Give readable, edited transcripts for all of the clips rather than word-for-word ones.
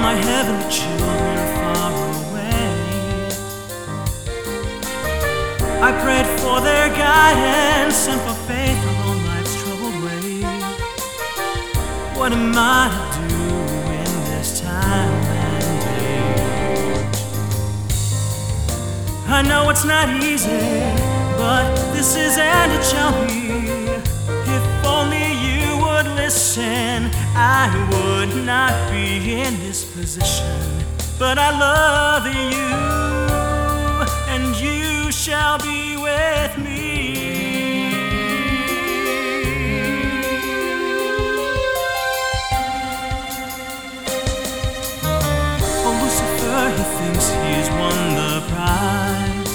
my heavenly children far away. I prayed for their guidance and for faith along life's troubled way. What am I to do in this time and age? I know it's not easy, but this is and it shall be. If only you would listen, I would not be in this position. But I love you, and you shall be with me. Oh, Lucifer, he thinks he's won the prize.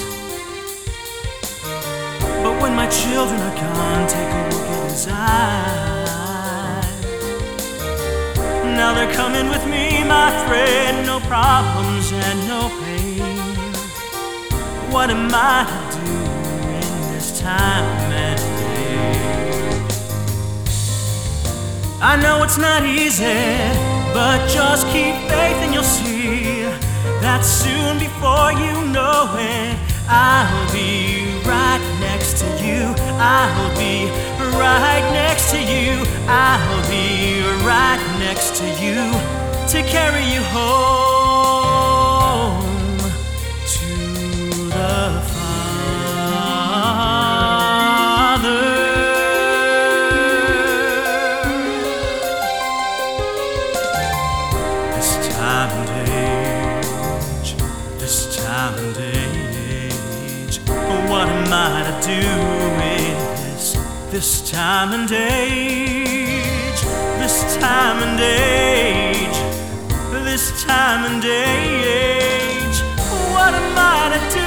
But when my children are gone, take a look at his eyes. Now they're coming with me, my friend, no problems and no pain. What am I to do in this time and age? I know it's not easy, but just keep faith and you'll see that soon before you know it, I'll be right next to you. I'll be right next to you. I'll be right next to you to carry you home to the Father. This time and age, this time and age, what am I to do with this time and age, this time and age, this time and age? What am I to do?